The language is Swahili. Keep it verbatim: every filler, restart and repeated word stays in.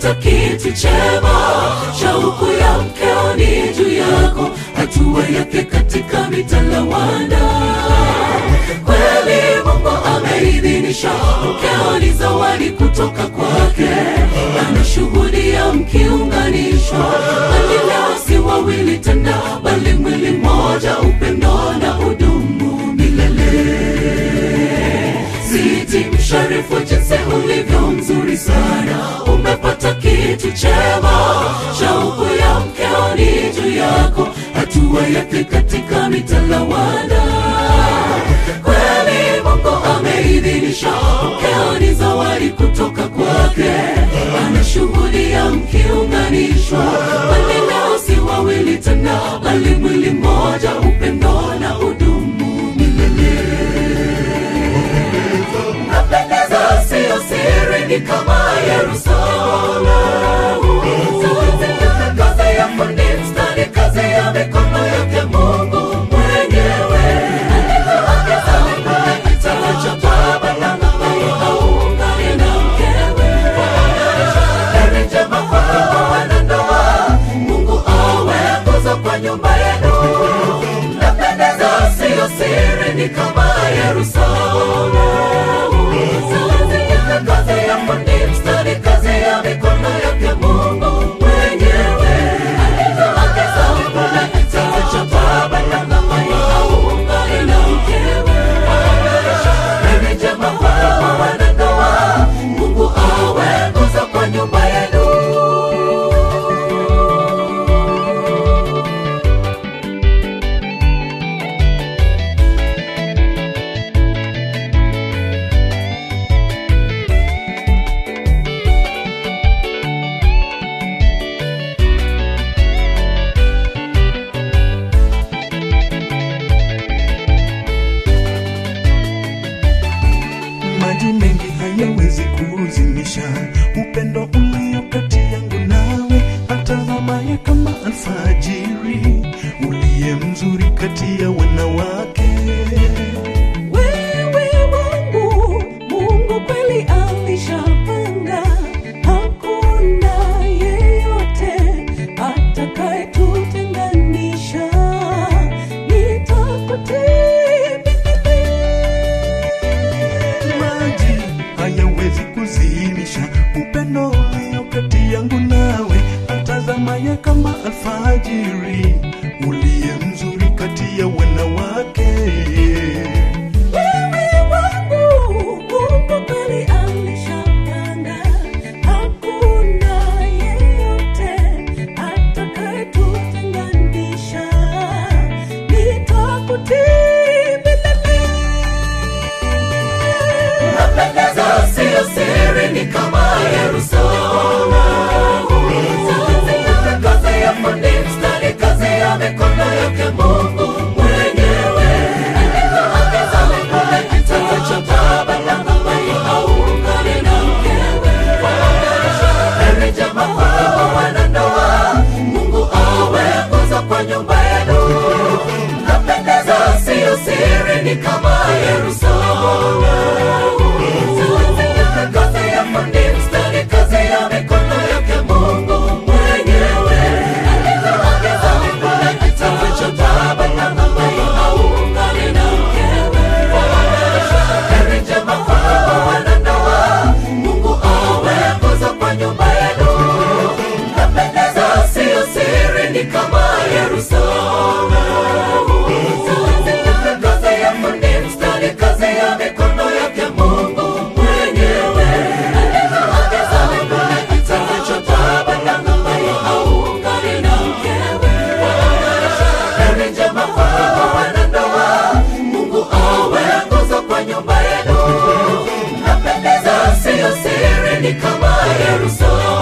umepata kitu chema. Shauku ya mkeo ni juu yako, hatua yake katika mitalawanda. Kweli Mungu ameidhinisha, mkeo ni zawadi kutoka kwake. Anashuhudia mkiunganishwa, bali leo si wawili tena, bali mwili mmoja, upendo na udumu milele. Siti msharifu jinsi ulivyo mzuri sana, umepata kitu chema. Shauku ya mkeo ni juu yako, hatua yake katika mitalawanda. Kweli Mungu ameidhinisha, mkeo ni zawadi kutoka kwake. Anashuhudia mkiunganishwa, bali leo si wawili tena, bali mwili mmoja, upendo na udumu milele. Napendeza sio siri, ni kama Yerusalemu. Kazi ya fundi mstari, kazi ya mikono yake Mungu mwenyewe. Alivyoagiza mbinguni itachapa badala aungane na mkewe. Heri njema kwa wanandoa, Mungu awe nguzo kwa nyumba yenu. Napendeza sio siri, ni kama Yerusalemu. Kazi ya fundi mstari, kazi ya mikono yake Mungu mwenyewe. Alivyoagiza mbinguni itachapa badala aungane na mkewe. Heri njema kwa wanandoa, Mungu awe nguzo kwa nyumba yenu. Maji mengi hayawezi kuzimisha upendo ulio kati yangu nawe. Atazamaye kama alfajiri, uliye mzuri kati ya wanawake. Wewe wangu, Mungu kweli alishapanga. Hakuna yeyote atakayetutenganisha. Nitakutii hayawezi kuzimisha upendo ulio kati yangu nawe. Atazamaye kama alfajiri, uliye mzuri kati ya wanawake. wewe wangu, Mungu kweli alishapanga. Hakuna yeyote atakayetutenganisha. Nitakutii milele. Napendeza sio siri, ni kama Yerusalemu. Kazi ya fundi mstari, kazi ya mikono yake Mungu mwenyewe. Alivyoagiza mbinguni itachapa badala aungane na mkewe. Heri njema kwa wanandoa, Mungu awe nguzo kwa nyumba yenu. Napendeza sio siri, ni kama Yerusalemu. Kazi ya fundi mstari, kazi ya mikono yake Mungu mwenyewe. Alivyoagiza mbinguni itachapa badala aungane na mkewe. Heri njema kwa wanandoa, Mungu awe nguzo kwa nyumba yenu. Napendeza sio siri, ni kama Yerusalemu. Kazi ya fundi mstari, kazi ya mikono yake Mungu mwenyewe. Alivyoagiza mbinguni itachapa badala aungane na mkewe. Heri njema kwa wanandoa, Mungu awe nguzo kwa nyumba yenu. Napendeza sio siri, ni kama Yerusalemu.